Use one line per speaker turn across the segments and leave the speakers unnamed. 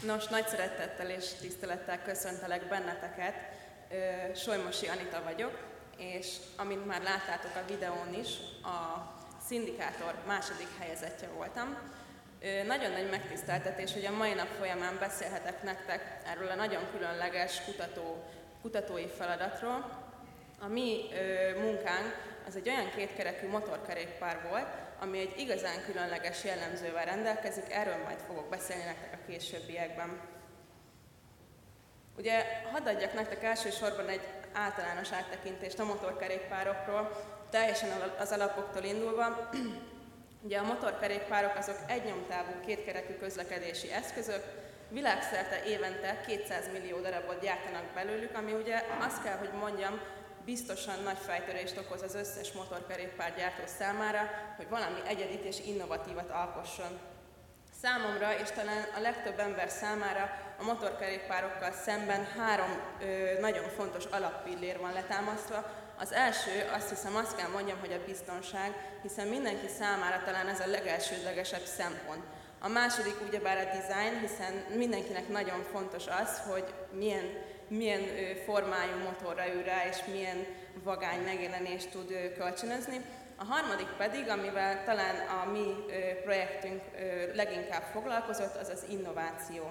Nos, nagy szeretettel és tisztelettel köszöntelek benneteket. Solymosi Anita vagyok, és amint már láttátok a videón is, a szindikátor második helyezettje voltam. Nagyon nagy megtiszteltetés, hogy a mai nap folyamán beszélhetek nektek erről a nagyon különleges kutatói feladatról. A mi munkánk az egy olyan kétkerekű motorkerékpár volt, ami egy igazán különleges jellemzővel rendelkezik, erről majd fogok beszélni nektek a későbbiekben. Ugye, hadd adjak nektek elsősorban egy általános áttekintést a motorkerékpárokról, teljesen az alapoktól indulva. Ugye a motorkerékpárok azok egynyomtávú kétkerekű közlekedési eszközök, világszerte évente 200 millió darabot gyártanak belőlük, ami ugye azt kell, hogy mondjam, biztosan nagy fejtörést okoz az összes motorkerékpárgyártó számára, hogy valami egyedit és innovatívat alkosson. Számomra, és talán a legtöbb ember számára a motorkerékpárokkal szemben három nagyon fontos alappillér van letámasztva. Az első, azt hiszem, azt kell mondjam, hogy a biztonság, hiszen mindenki számára talán ez a legelsődlegesebb szempont. A második ugyebár a design, hiszen mindenkinek nagyon fontos az, hogy milyen formájú motorra ül rá, és milyen vagány megjelenést tud kölcsönözni. A harmadik pedig, amivel talán a mi projektünk leginkább foglalkozott, az az innováció.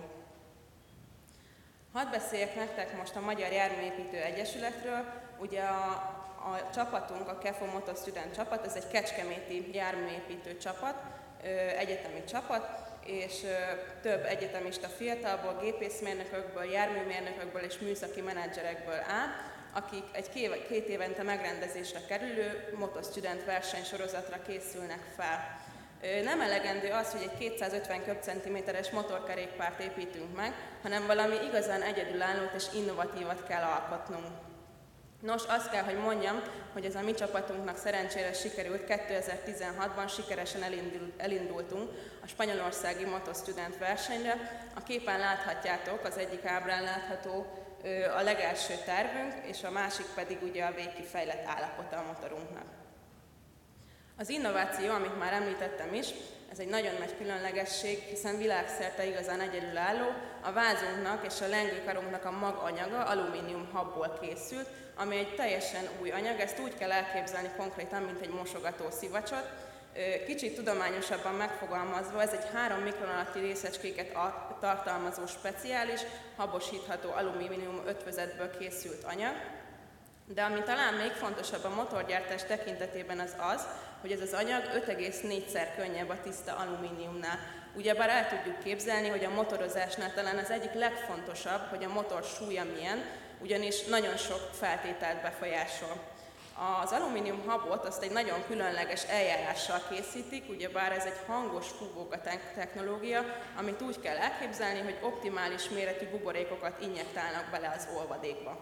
Hadd beszéljek nektek most a Magyar Járműépítő Egyesületről. Ugye a csapatunk, a KEFO Moto Student csapat, ez egy kecskeméti járműépítő csapat, egyetemi csapat, és több egyetemista fiatalból, gépészmérnökökből, járműmérnökökből és műszaki menedzserekből áll, akik egy két évente megrendezésre kerülő motostudent versenysorozatra készülnek fel. Nem elegendő az, hogy egy 250 köbcentiméteres motorkerékpárt építünk meg, hanem valami igazán egyedülállót és innovatívat kell alkotnunk. Nos, azt kell, hogy mondjam, hogy ez a mi csapatunknak szerencsére sikerült, 2016-ban sikeresen elindultunk a spanyolországi motostudent versenyre. A képen láthatjátok, az egyik ábrán látható a legelső tervünk, és a másik pedig ugye a végkifejlett állapota a motorunknak. Az innováció, amit már említettem is, ez egy nagyon nagy különlegesség, hiszen világszerte igazán egyedülálló. A vázunknak és a lengőkarunknak a maganyaga alumínium habból készült, ami egy teljesen új anyag, ezt úgy kell elképzelni konkrétan, mint egy mosogató szivacsot. Kicsit tudományosabban megfogalmazva, ez egy 3 mikron alatti részecskéket tartalmazó speciális, habosítható alumínium ötvözetből készült anyag. De ami talán még fontosabb a motorgyártás tekintetében az, hogy ez az anyag 5,4-szer könnyebb a tiszta alumíniumnál. Ugyebár el tudjuk képzelni, hogy a motorozásnál talán az egyik legfontosabb, hogy a motor súlya milyen, ugyanis nagyon sok feltételt befolyásol. Az alumínium habot azt egy nagyon különleges eljárással készítik, ugyebár ez egy hangos fúvóka technológia, amit úgy kell elképzelni, hogy optimális méretű buborékokat injektálnak bele az olvadékba.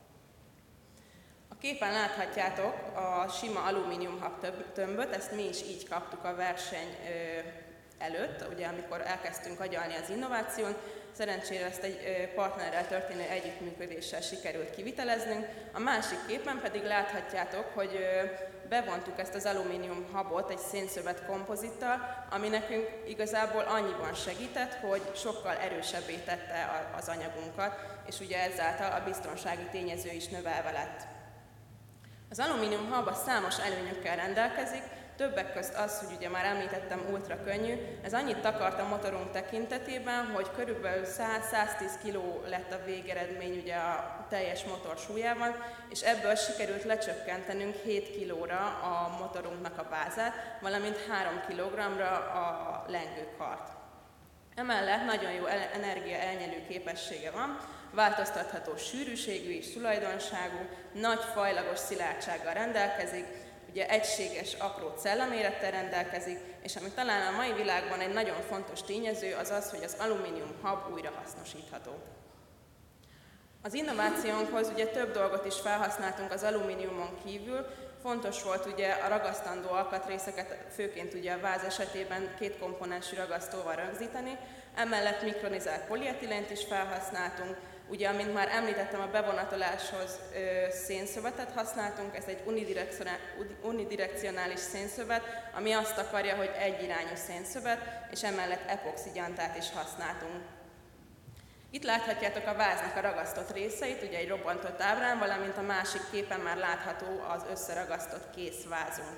A képen láthatjátok a sima alumíniumhab tömböt, ezt mi is így kaptuk a verseny előtt, ugye amikor elkezdtünk agyalni az innováción. Szerencsére ezt egy partnerrel történő együttműködéssel sikerült kiviteleznünk. A másik képen pedig láthatjátok, hogy bevontuk ezt az alumínium habot egy szénszövet kompozittal, ami nekünk igazából annyiban segített, hogy sokkal erősebbé tette az anyagunkat, és ugye ezáltal a biztonsági tényező is növelve lett. Az alumínium hab számos előnyökkel rendelkezik, többek közt az, hogy ugye már említettem, ultra könnyű, ez annyit takart a motorunk tekintetében, hogy körülbelül 100-110 kg lett a végeredmény ugye a teljes motor súlyában, és ebből sikerült lecsökkentenünk 7 kg-ra a motorunknak a bázát, valamint 3 kg-ra a lengőkart. Emellett nagyon jó energia elnyelő képessége van, változtatható sűrűségű és tulajdonságú, nagy fajlagos szilárdsággal rendelkezik, ugye egységes, apró cellamérettel rendelkezik, és ami talán a mai világban egy nagyon fontos tényező, az az, hogy az alumínium hab újrahasznosítható. Az innovációnkhoz ugye több dolgot is felhasználtunk az alumíniumon kívül. Fontos volt ugye a ragasztandó alkatrészeket, főként ugye a váz esetében 2 komponensű ragasztóval rögzíteni, emellett mikronizált polietilent is felhasználtunk. Ugye, amint már említettem, a bevonatoláshoz szénszövetet használtunk, ez egy unidirekcionális szénszövet, ami azt akarja, hogy egyirányú szénszövet, és emellett epoxigyantát is használtunk. Itt láthatjátok a váznak a ragasztott részeit, ugye egy robbantott ábrán, valamint a másik képen már látható az összeragasztott kész vázunk.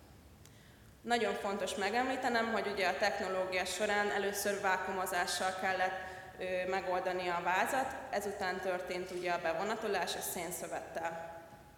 Nagyon fontos megemlítenem, hogy ugye a technológia során először vákuumozással kellett megoldani a vázat, ezután történt ugye a bevonatolás a szénszövettel.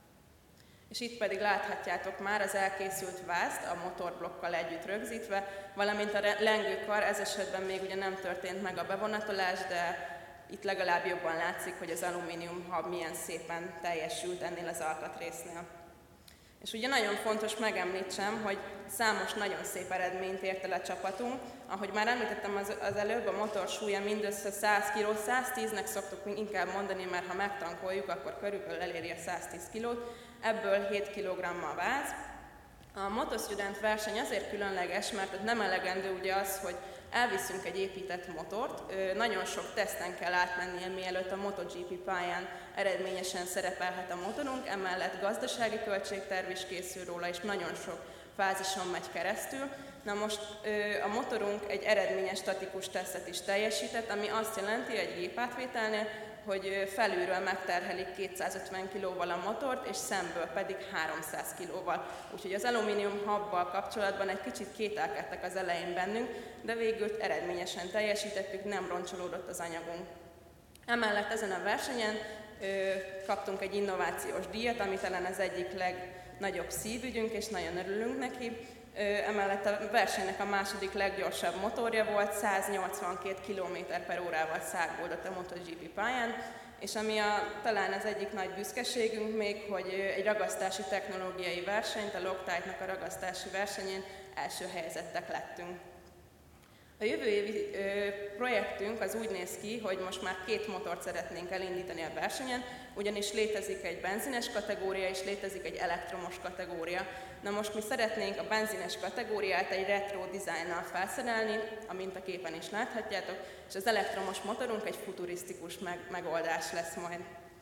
És itt pedig láthatjátok már az elkészült vázt a motorblokkal együtt rögzítve, valamint a lengőkar, ez esetben még ugye nem történt meg a bevonatolás, de itt legalább jobban látszik, hogy az alumínium hab milyen szépen teljesült ennél az alkatrésznél. És ugye nagyon fontos megemlítsem, hogy számos nagyon szép eredményt ért el a csapatunk. Ahogy már említettem az előbb, a motor súlya mindössze 100 kg, 110-nek szoktuk inkább mondani, mert ha megtankoljuk, akkor körülbelül eléri a 110 kg, ebből 7 kg a váz. A Motostudent verseny azért különleges, mert nem elegendő ugye az, hogy elviszünk egy épített motort, nagyon sok teszten kell átmennie, mielőtt a MotoGP pályán eredményesen szerepelhet a motorunk, emellett gazdasági költségterv is készül róla, és nagyon sok fázison megy keresztül. Na most a motorunk egy eredményes statikus tesztet is teljesített, ami azt jelenti egy gépátvételnél, hogy felülről megterhelik 250 kg-val a motort, és szemből pedig 300 kg-val. Úgyhogy az alumínium habbal kapcsolatban egy kicsit kételkedtek az elején bennünk, de végül eredményesen teljesítettük, nem roncsolódott az anyagunk. Emellett ezen a versenyen kaptunk egy innovációs díjat, ami talán az egyik legnagyobb szívügyünk, és nagyon örülünk neki. Emellett a versenynek a második leggyorsabb motorja volt, 182 km/h-val száguldott a MotoGP pályán, és ami talán az egyik nagy büszkeségünk még, hogy egy ragasztási technológiai versenyt, a Loctite-nak a ragasztási versenyén első helyezettek lettünk. A jövő évi projektünk az úgy néz ki, hogy most már 2 motort szeretnénk elindítani a versenyen, ugyanis létezik egy benzines kategória és létezik egy elektromos kategória. Na most mi szeretnénk a benzines kategóriát egy retro dizájnnal felszerelni, amint a képen is láthatjátok, és az elektromos motorunk egy futurisztikus megoldás lesz majd.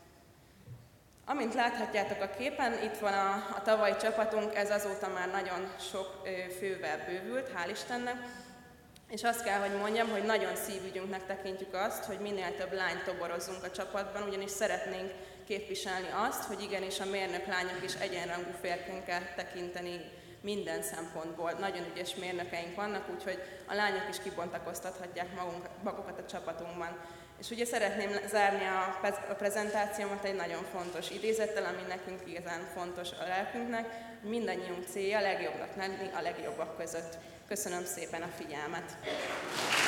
Amint láthatjátok a képen, itt van a tavalyi csapatunk, ez azóta már nagyon sok fővel bővült, hál' Istennek. És azt kell, hogy mondjam, hogy nagyon szívügyünknek tekintjük azt, hogy minél több lányt toborozzunk a csapatban, ugyanis szeretnénk képviselni azt, hogy igenis a mérnök lányok is egyenrangú félként kell tekinteni minden szempontból. Nagyon ügyes mérnökeink vannak, úgyhogy a lányok is kibontakoztathatják magukat a csapatunkban. És ugye szeretném zárni a prezentációmat egy nagyon fontos idézettel, ami nekünk igazán fontos a lelkünknek. Mindannyiunk célja a legjobbnak lenni a legjobbak között. Köszönöm szépen a figyelmet!